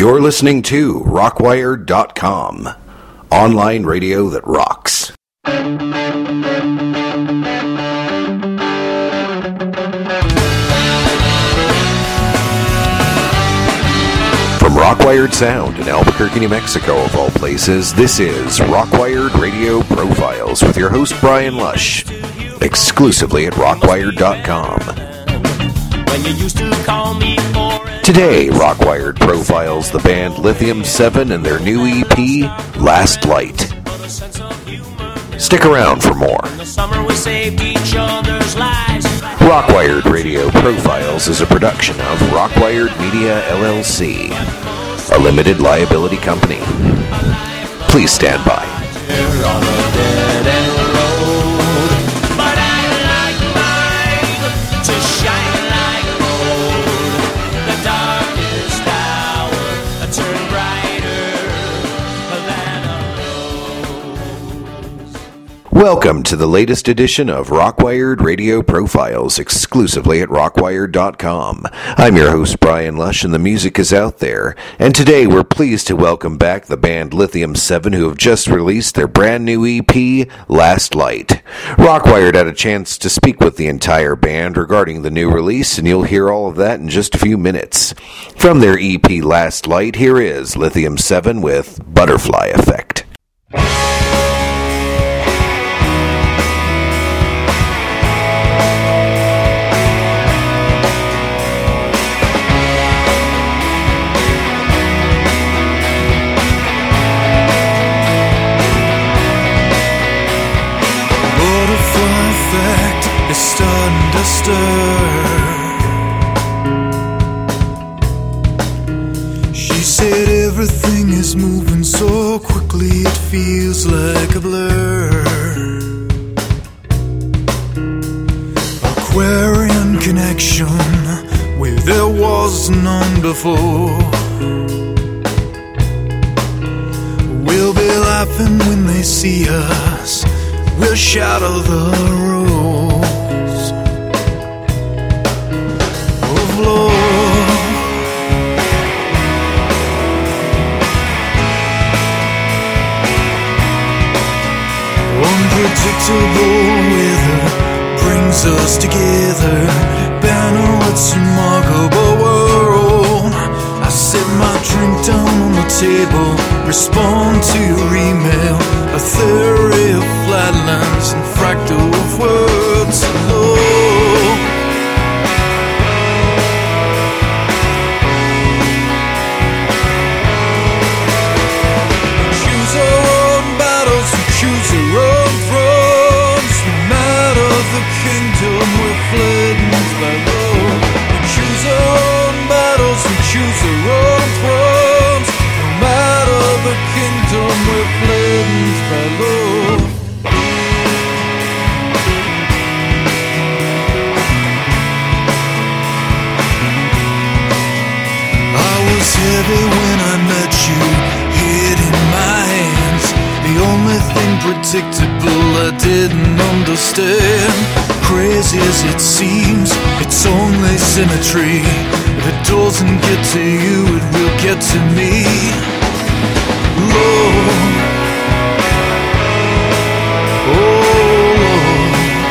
You're listening to Rockwired.com, online radio that rocks. From Rockwired Sound in Albuquerque, New Mexico, of all places, this is Rockwired Radio Profiles with your host, Brian Lush, exclusively at Rockwired.com. Today, Rockwired profiles the band Lithium 7 and their new EP, Last Light. Stick around for more. Rockwired Radio Profiles is a production of Rockwired Media, LLC, a limited liability company. Please stand by. Welcome to the latest edition of Rockwired Radio Profiles, exclusively at Rockwired.com. I'm your host, Brian Lush, and the music is out there. And today we're pleased to welcome back the band Lithium 7, who have just released their brand new EP, Last Light. Rockwired had a chance to speak with the entire band regarding the new release, and you'll hear all of that in just a few minutes. From their EP, Last Light, here is Lithium 7 with Butterfly Effect. Starting to stir. She said everything is moving so quickly it feels like a blur. Aquarian connection where there was none before. We'll be laughing when they see us. We'll shadow the road of love. Unpredictable weather brings us together. Banner, it's a remarkable world. I set my drink down on the table, respond to your email. A theory of flatlines and fractal of words. Hello. Choose our own battles, we choose our own thrones. No matter the kingdom, we're fled by low. We choose our own battles, we choose our own thrones. No matter the kingdom, we're fled by low. Heavy when I met you, head in my hands. The only thing predictable I didn't understand. Crazy as it seems, it's only symmetry. If it doesn't get to you, it will get to me. Lord, oh Lord.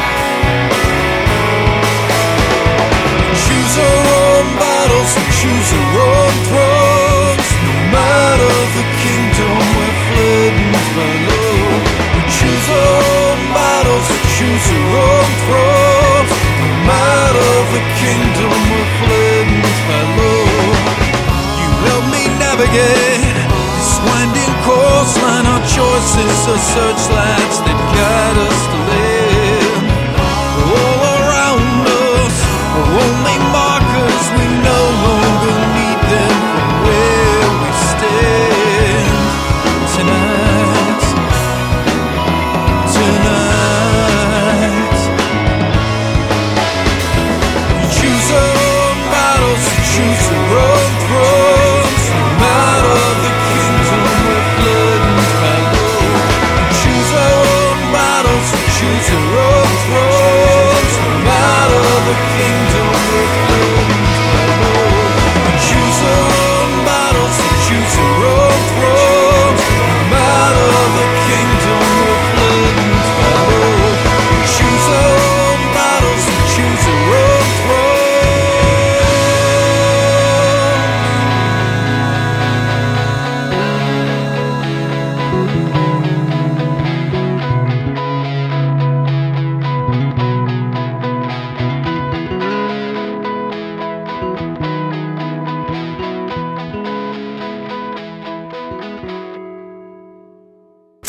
Choose our own battles, we choose our own thrones. No matter the kingdom, we're fled by low. We choose our own battles, we choose our own thrones. No matter the kingdom, we're fled by low. You help me navigate this winding coastline. Our choices are searchlights that guide us to live. All around us are only markers, we no longer need them from where we stand. Tonight, we choose our own battles, we choose our own thrones. No matter the kingdom, we're flooded by low. We choose our own battles, we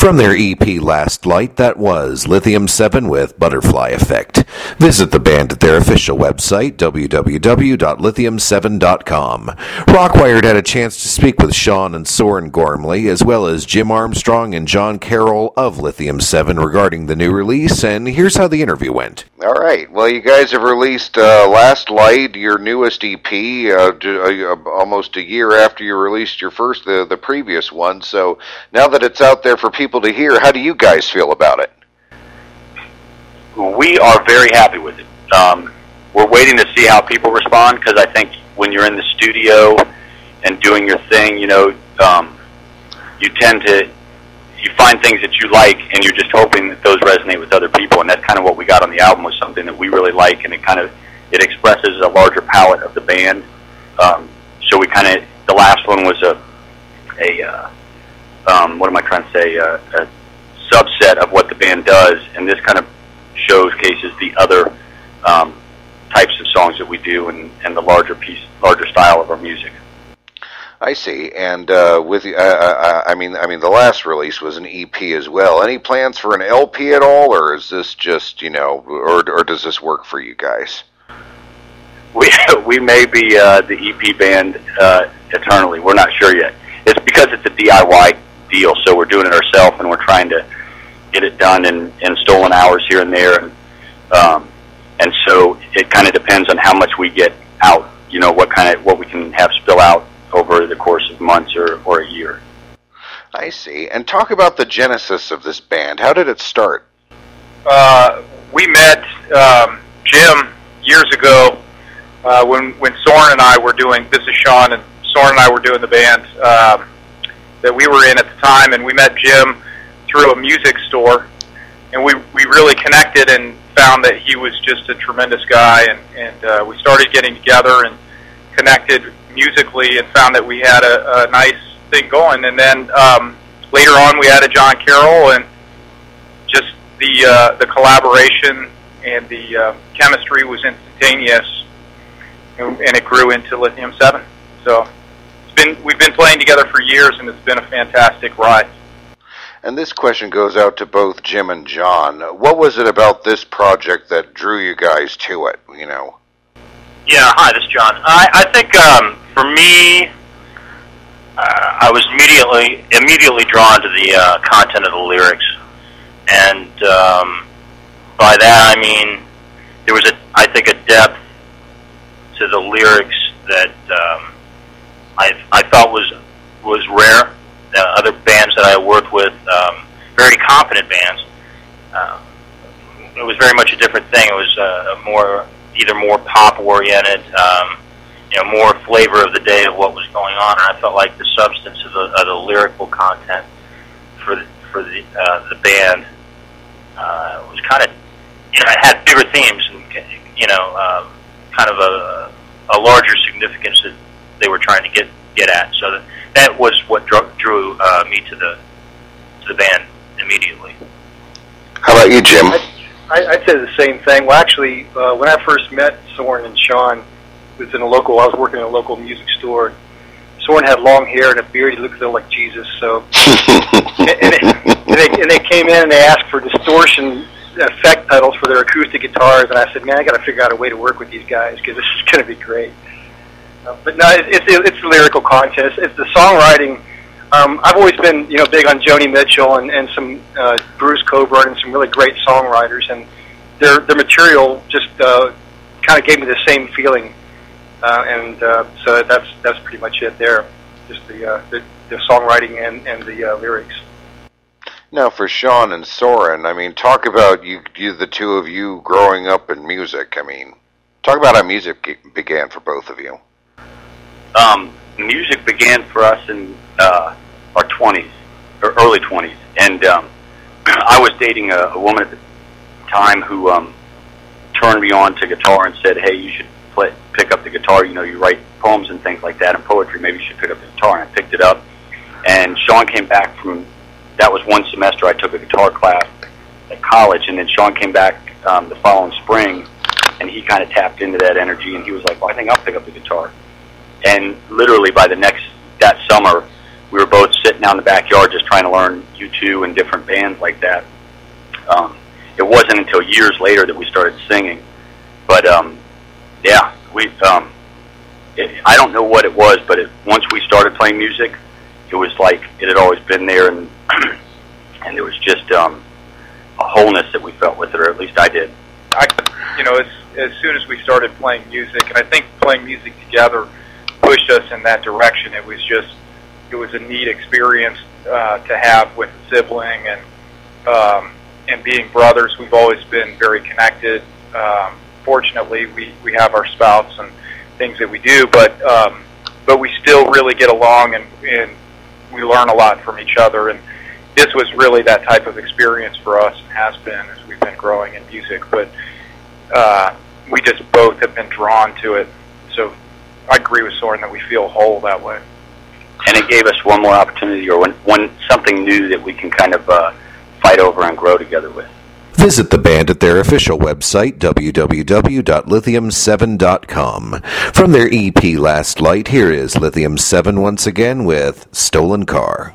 From their EP Last Light, that was Lithium 7 with Butterfly Effect. Visit the band at their official website, www.lithium7.com. Rockwired had a chance to speak with Sean and Soren Gormley, as well as Jim Armstrong and John Carroll of Lithium 7 regarding the new release, and here's how the interview went. All right. Well, you guys have released Last Light, your newest EP, almost a year after you released your first, the previous one. So now that it's out there for people to hear, how do you guys feel about it? We are very happy with it. We're waiting to see how people respond, because I think when you're in the studio and doing your thing, you tend to find things that you like, and you're just hoping that those resonate with other people. And that's kind of what we got on the album, was something that we really like, and it expresses a larger palette of the band. So the last one was a subset of what the band does, and this kind of showcases the other types of songs that we do, and the larger style of our music. I see. And the last release was an EP as well. Any plans for an LP at all, or is this just or does this work for you guys? We may be the EP band eternally. We're not sure yet. It's because it's a DIY deal, so we're doing it ourselves, and we're trying to get it done in stolen hours here and there, and so it kind of depends on how much we get out. What we can have spill out over the course of months or a year. I see. And talk about the genesis of this band. How did it start? We met Jim years ago when Soren and I were doing, this is Sean, and Soren and I were doing the band that we were in at the time, and we met Jim through a music store, and we really connected and found that he was just a tremendous guy, and we started getting together and connected musically, and found that we had a nice thing going. And then later on we added John Carroll, and just the collaboration and the chemistry was instantaneous, and it grew into Lithium 7. So we've been playing together for years, and it's been a fantastic ride. And this question goes out to both Jim and John. What was it about this project that drew you guys to it, Yeah, hi, this is John. I think for me, I was immediately drawn to the content of the lyrics, and by that I mean there was I think a depth to the lyrics that I thought was rare. Other bands that I worked with, very competent bands, it was very much a different thing. It was either more pop-oriented, more flavor of the day of what was going on, and I felt like the substance of the lyrical content for the band was kind of, it had bigger themes and kind of a larger significance that they were trying to get at. So that was what drew me to the band immediately. How about you, Jim? I'd say the same thing. Well, actually, when I first met Soren and Sean, I was working in a local music store. Soren had long hair and a beard. He looked a little like Jesus. So, and they came in and they asked for distortion effect pedals for their acoustic guitars, and I said, man, I got to figure out a way to work with these guys because this is going to be great. But no, it's the lyrical content. It's the songwriting. I've always been, big on Joni Mitchell and some Bruce Coburn and some really great songwriters, and their material just kind of gave me the same feeling, so that's pretty much it there. Just the songwriting and the lyrics. Now, for Sean and Soren, talk about you, the two of you growing up in music. Talk about how music began for both of you. Music began for us in our 20s, or early 20s, and I was dating a woman at the time who turned me on to guitar and said, hey, you should pick up the guitar, you write poems and things like that and poetry, maybe you should pick up the guitar. And I picked it up, and Sean came back that was one semester I took a guitar class at college, and then Sean came back the following spring, and he kind of tapped into that energy, and he was like, well, I think I'll pick up the guitar. And literally by that summer, we were both sitting out in the backyard just trying to learn U2 and different bands like that. It wasn't until years later that we started singing. But, yeah, I don't know what it was, but once we started playing music, it was like it had always been there, and and there was just a wholeness that we felt with it, or at least I did. As soon as we started playing music, and I think playing music together pushed us in that direction. It was a neat experience to have with a sibling, and being brothers, we've always been very connected. Fortunately, we have our spouts and things that we do, but we still really get along, and we learn a lot from each other. And this was really that type of experience for us, and has been as we've been growing in music. But we just both have been drawn to it. So I agree with Soren that we feel whole that way. And it gave us one more opportunity, or one something new that we can kind of fight over and grow together with. Visit the band at their official website, www.lithium7.com. From their EP Last Light, here is Lithium 7 once again with Stolen Car.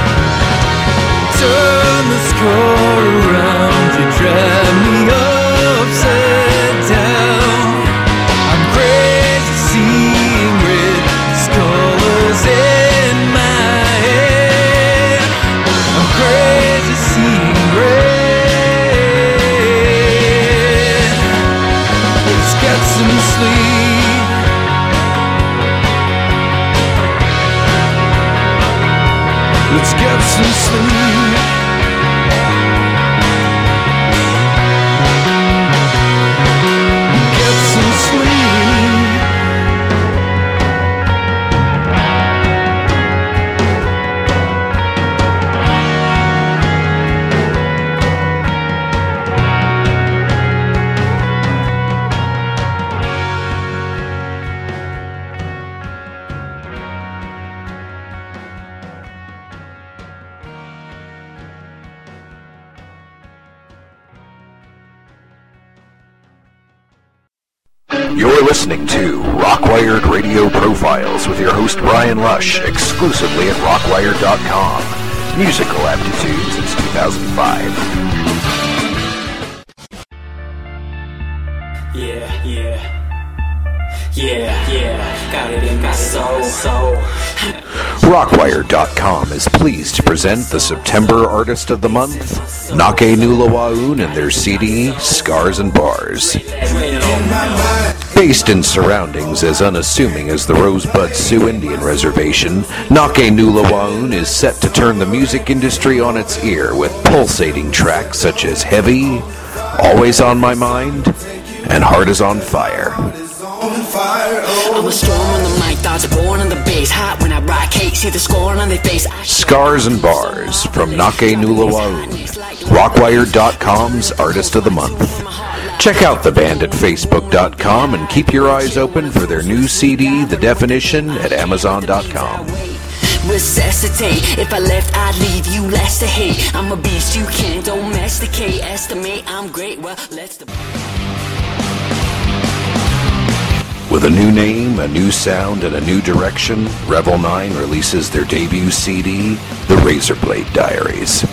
Turn this car around, you drive me up Let's get some sleep. Get some sleep. You're listening to Rockwired Radio Profiles with your host Brian Lush, exclusively at Rockwired.com. Musical aptitude since 2005. Yeah, got it in my soul. Rockwired.com is pleased to present the September Artist of the Month, Nake Nulawaun, and their CD, Scars and Bars. Based in surroundings as unassuming as the Rosebud Sioux Indian Reservation, Nake Nulawaun is set to turn the music industry on its ear with pulsating tracks such as Heavy, Always on My Mind, and Heart is on Fire. I'm a storm on the mic, thoughts born on the bass. Hot when I rock hate, see the scorn on their face. Scars and Bars from Nake Nulawaun, Rockwired.com's Artist of the Month. Check out the band at Facebook.com and keep your eyes open for their new CD, The Definition, at Amazon.com. Resuscitate, if I left I'd leave you less to hate. I'm a beast you can't domesticate. Estimate I'm great, well let's With a new name, a new sound, and a new direction, Revel 9 releases their debut CD, The Razorblade Diaries.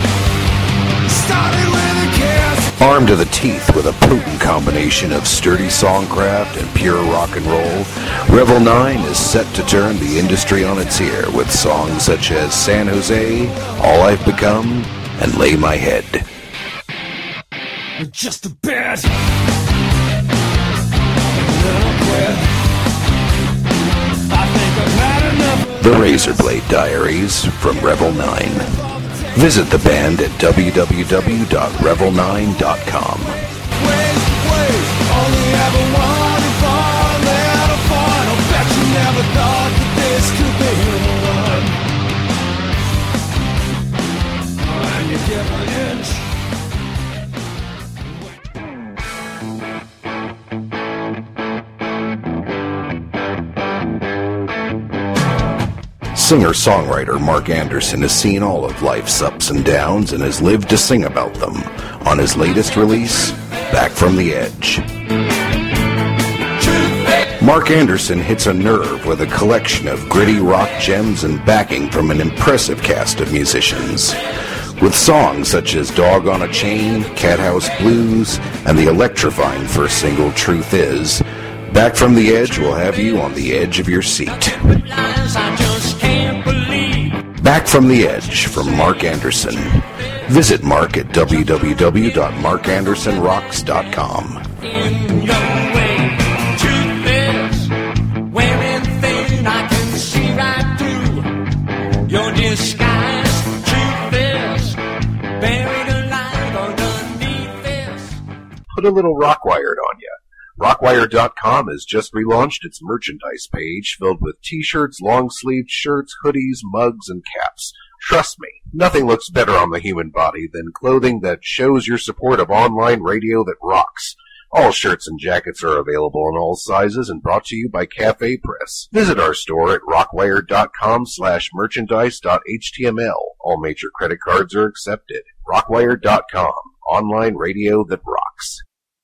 Armed to the teeth with a potent combination of sturdy songcraft and pure rock and roll, Revel 9 is set to turn the industry on its ear with songs such as San Jose, All I've Become, and Lay My Head. Just a bit. The Razorblade Diaries from Revel 9. Visit the band at www.revel9.com. Only ever wanted fun, let a fun. I'll bet you never thought that this could be the one. And you give an inch. Singer-songwriter Mark Anderson has seen all of life's ups and downs and has lived to sing about them on his latest release, Back from the Edge. Mark Anderson hits a nerve with a collection of gritty rock gems and backing from an impressive cast of musicians. With songs such as Dog on a Chain, Cathouse Blues, and the electrifying first single, Truth Is, Back from the Edge will have you on the edge of your seat. Back from the Edge from Mark Anderson. Visit Mark at www.markandersonrocks.com. In your way, truth is, wearing thin, I can see right through your disguise. Truth is, buried alive underneath this. Put a little Rockwired on ya. Rockwired.com has just relaunched its merchandise page filled with t-shirts, long-sleeved shirts, hoodies, mugs, and caps. Trust me, nothing looks better on the human body than clothing that shows your support of online radio that rocks. All shirts and jackets are available in all sizes and brought to you by Cafe Press. Visit our store at rockwired.com/merchandise.html. All major credit cards are accepted. Rockwired.com, online radio that rocks.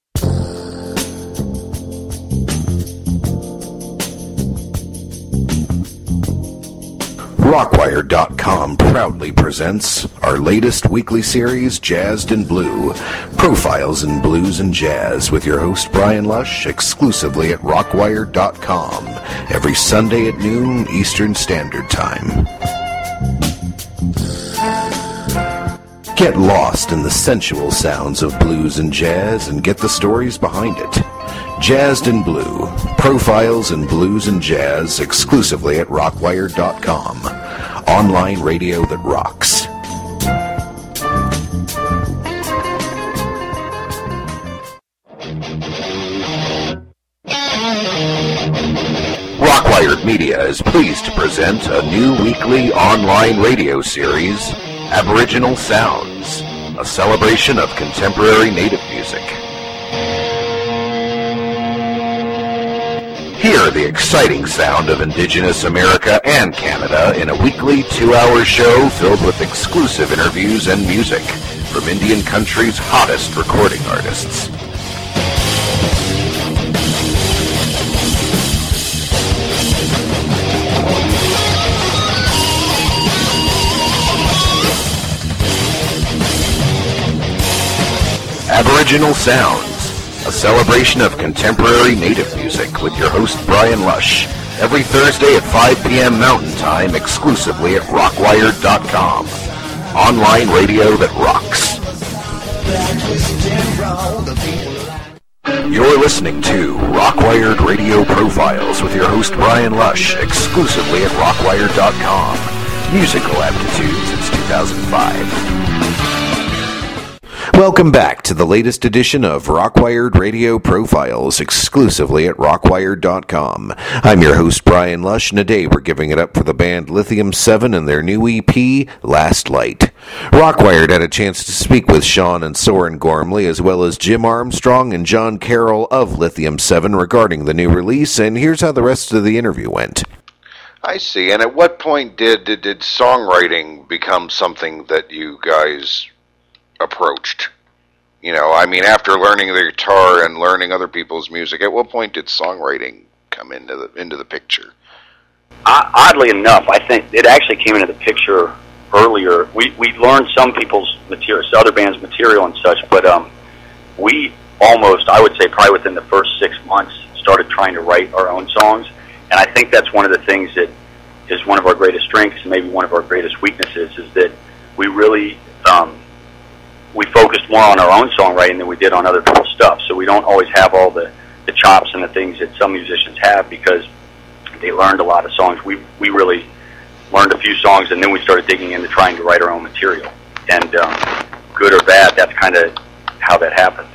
Rockwired.com proudly presents our latest weekly series, Jazzed in Blue, Profiles in Blues and Jazz, with your host Brian Lush, exclusively at Rockwired.com, every Sunday at noon Eastern Standard Time. Get lost in the sensual sounds of blues and jazz and get the stories behind it. Jazzed in Blue, Profiles in Blues and Jazz, exclusively at Rockwired.com. online radio that rocks. Rockwired Media is pleased to present a new weekly online radio series, Aboriginal Sounds, a celebration of contemporary native music. Hear the exciting sound of Indigenous America and Canada in a weekly 2-hour show filled with exclusive interviews and music from Indian country's hottest recording artists. Aboriginal Sounds, a celebration of contemporary native music with your host Brian Lush, every Thursday at 5 p.m. Mountain Time, exclusively at rockwired.com. Online radio that rocks. You're listening to Rockwired Radio Profiles with your host Brian Lush, exclusively at rockwired.com. Musical aptitude since 2005. Welcome back to the latest edition of Rockwired Radio Profiles, exclusively at rockwired.com. I'm your host, Brian Lush, and today we're giving it up for the band Lithium 7 and their new EP, Last Light. Rockwired had a chance to speak with Sean and Soren Gormley, as well as Jim Armstrong and John Carroll of Lithium 7 regarding the new release, and here's how the rest of the interview went. I see. And at what point did songwriting become something that you guys approached? You know, I mean, after learning the guitar and learning other people's music, at what point did songwriting come into the picture? Oddly enough, I think it actually came into the picture earlier. We learned some people's material, other bands' material and such, but we almost, I would say, probably within the first 6 months, started trying to write our own songs. And I think that's one of the things that is one of our greatest strengths, and maybe one of our greatest weaknesses, is that we really we focused more on our own songwriting than we did on other people's stuff. So we don't always have all the chops and the things that some musicians have, because they learned a lot of songs. We really learned a few songs, and then we started digging into trying to write our own material. And good or bad, that's kind of how that happened.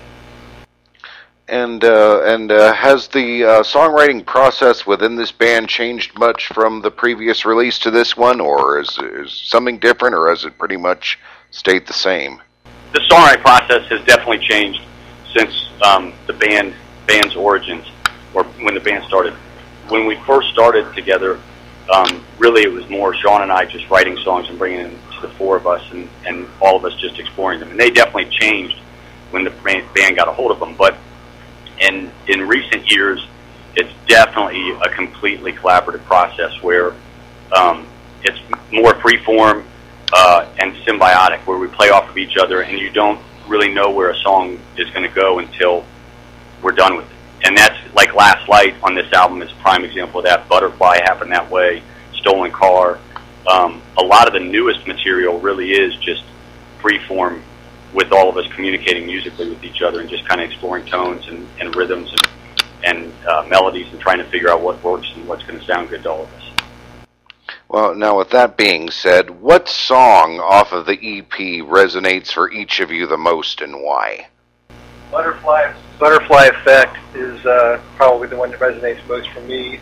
And has the songwriting process within this band changed much from the previous release to this one, or is something different, or has it pretty much stayed the same? The songwriting process has definitely changed since the band's origins, or when the band started. When we first started together, really it was more Sean and I just writing songs and bringing them to the four of us, and all of us just exploring them. And they definitely changed when the band got a hold of them. But in recent years, it's definitely a completely collaborative process where it's more freeform and symbiotic, where we play off of each other, and you don't really know where a song is going to go until we're done with it. And that's like Last Light on this album is a prime example of that. Butterfly happened that way. Stolen Car. A lot of the newest material really is just freeform, with all of us communicating musically with each other and just kind of exploring tones and rhythms and melodies and trying to figure out what works and what's going to sound good to all of us. Well, now with that being said, what song off of the EP resonates for each of you the most, and why? Butterfly Effect is probably the one that resonates most for me.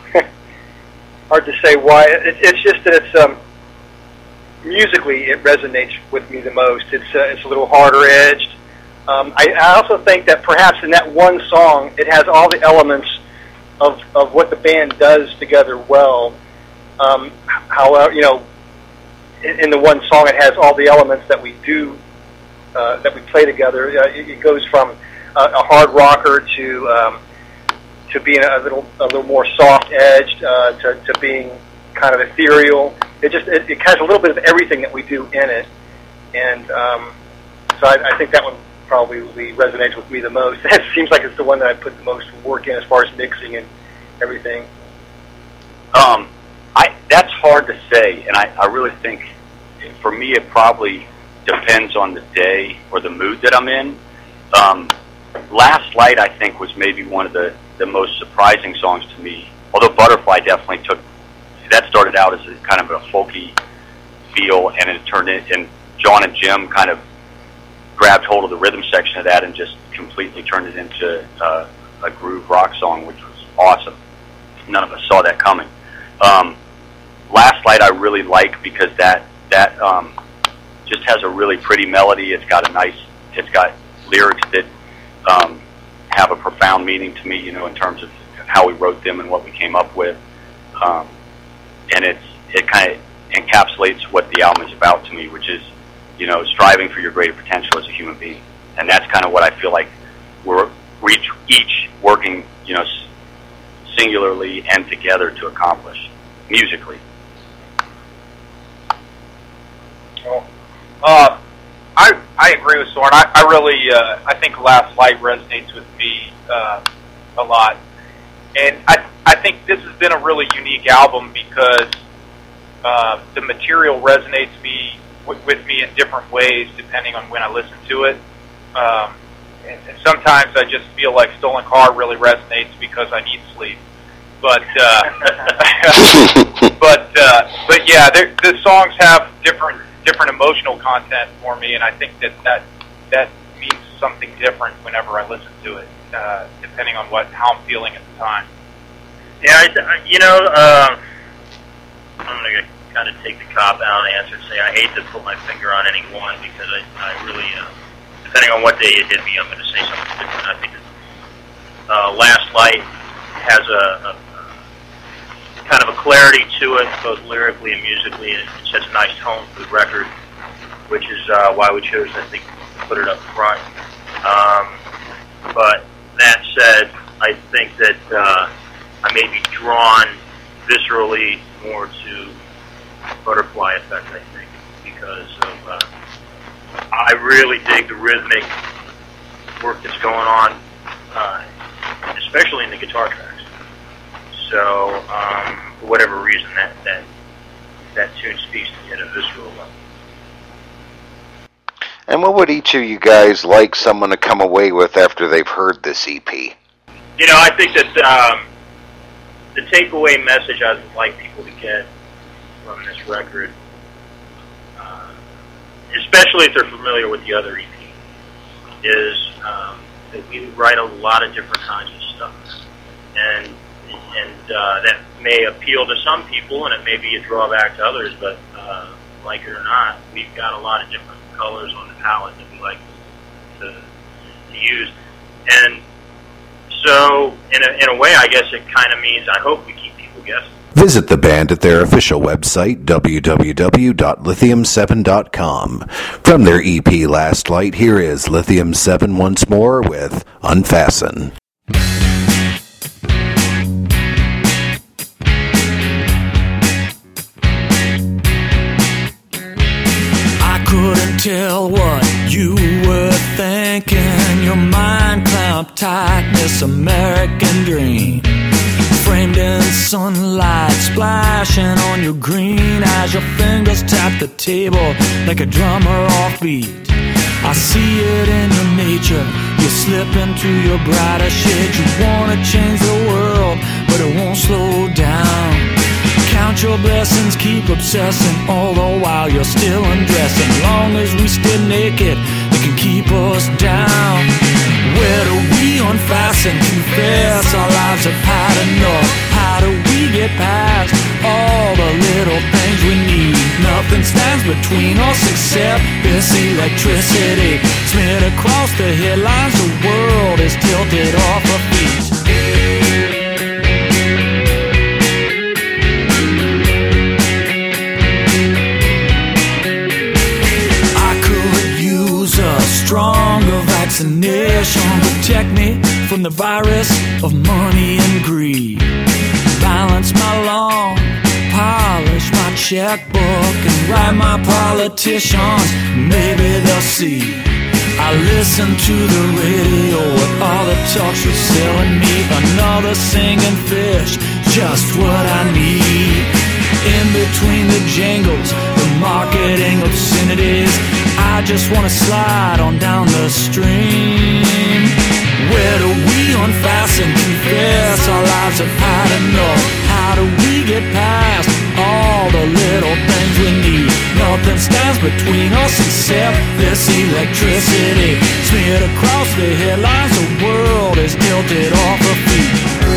Hard to say why. It's just that it's musically it resonates with me the most. It's a little harder edged. I also think that perhaps in that one song it has all the elements of what the band does together well. However, in the one song it has all the elements that we do that we play together. It goes from a hard rocker to being a little more soft edged to being kind of ethereal. It has a little bit of everything that we do in it, and so I think that one probably resonates with me the most. It seems like it's the one that I put the most work in as far as mixing and everything. That's hard to say, and I really think for me it probably depends on the day or the mood that I'm in. Last Light, I think, was maybe one of the most surprising songs to me, although Butterfly definitely that's started out as a kind of a folky feel, and it turned in, and John and Jim kind of grabbed hold of the rhythm section of that and just completely turned it into a groove rock song, which was awesome. None of us saw that coming. Last Light I really like because that just has a really pretty melody. It's got lyrics that have a profound meaning to me, in terms of how we wrote them and what we came up with. And it kind of encapsulates what the album is about to me, which is, striving for your greater potential as a human being. And that's kind of what I feel like we're each working, singularly and together to accomplish musically. Well, I agree with Soren. I really I think Last Light resonates with me a lot, and I think this has been a really unique album because the material resonates with me in different ways depending on when I listen to it. And sometimes I just feel like Stolen Car really resonates because I need sleep. But but yeah, the songs have different emotional content for me, and I think that means something different whenever I listen to it, depending on how I'm feeling at the time. Yeah, I'm going to kind of take the cop-out answer and say I hate to put my finger on any one because I really, depending on what day it hit me, I'm going to say something different. I think Last Light has a kind of a clarity to it, both lyrically and musically, and it sets a nice tone for the record, which is why we chose, I think, to put it up front. But that said, I think that I may be drawn viscerally more to Butterfly Effect, I think, because of I really dig the rhythmic work that's going on, especially in the guitar tracks. So, for whatever reason, that tune speaks to me at a visceral level. And what would each of you guys like someone to come away with after they've heard this EP? I think that the takeaway message I'd like people to get from this record, especially if they're familiar with the other EP, is that we write a lot of different kinds of stuff. And that may appeal to some people, and it may be a drawback to others, but like it or not, we've got a lot of different colors on the palette that we like to use. And so, in a way, I guess it kind of means I hope we keep people guessing. Visit the band at their official website, www.lithium7.com. From their EP Last Light, here is Lithium 7 once more with Unfasten. Couldn't tell what you were thinking. Your mind clamped tight, this American dream. Framed in sunlight, splashing on your green as your fingers tap the table like a drummer off beat. I see it in your nature. You slip into your brighter shade. You wanna change the world, but it won't slow down. Count your blessings, keep obsessing, all the while you're still undressing. Long as we stay naked, they can keep us down. Where do we unfasten, confess our lives have had enough? How do we get past all the little things we need? Nothing stands between us except this electricity. Smeared across the headlines, the world is tilted off our feet. Stronger vaccination, protect me from the virus of money and greed. Balance my lawn, polish my checkbook, and write my politicians, maybe they'll see. I listen to the radio with all the talks you're selling me. Another singing fish, just what I need. In between the jingles, the marketing obscenities, I just wanna slide on down the stream. Where do we unfasten, confess our lives have had enough? How do we get past all stands between us except this electricity. Smeared across the headlines, the world is tilted off her feet.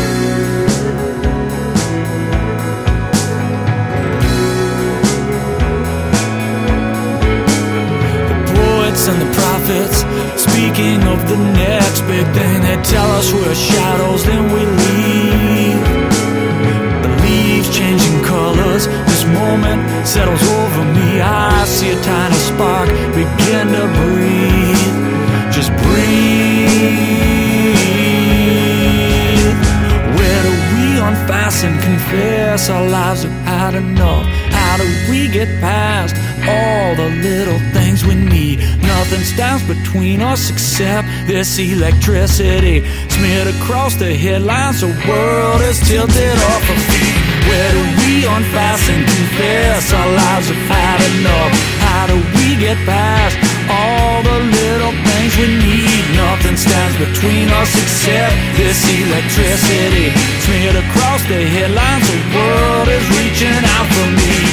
And the prophets, speaking of the next big thing, they tell us we're shadows, then we leave. The leaves changing colors, this moment settles over me. I see a tiny spark begin to breathe. Just breathe. Where do we unfasten, confess our lives have had enough? How do we get past all the little things we need? Nothing stands between us except this electricity. Smeared across the headlines, the world is tilted off her feet. Where do we unfasten, confess our lives have had enough? How do we get past all the little things we need? Nothing stands between us except this electricity. Smeared across the headlines, the world is reaching out for me.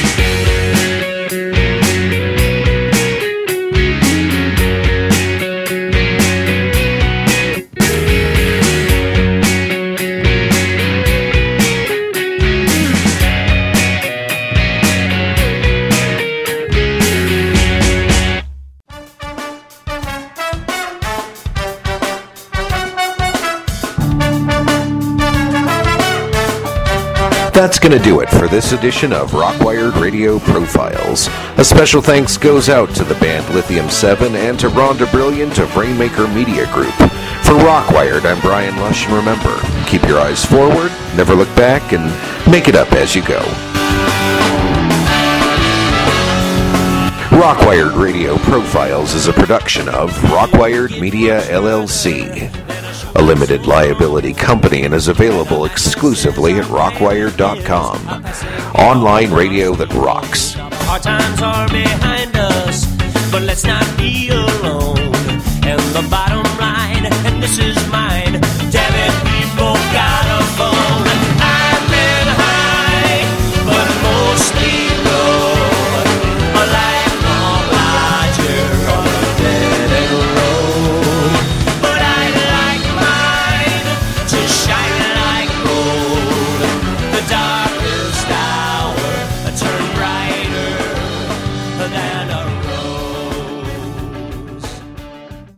That's going to do it for this edition of Rockwired Radio Profiles. A special thanks goes out to the band Lithium 7 and to Rhonda Brilliant of Rainmaker Media Group. For Rockwired, I'm Brian Lush, and remember, keep your eyes forward, never look back, and make it up as you go. Rockwired Radio Profiles is a production of Rockwired Media, LLC, a limited liability company, and is available exclusively at rockwired.com. Online radio that rocks. Hard times are behind us, but let's not be alone. And the bottom line, and this is mine.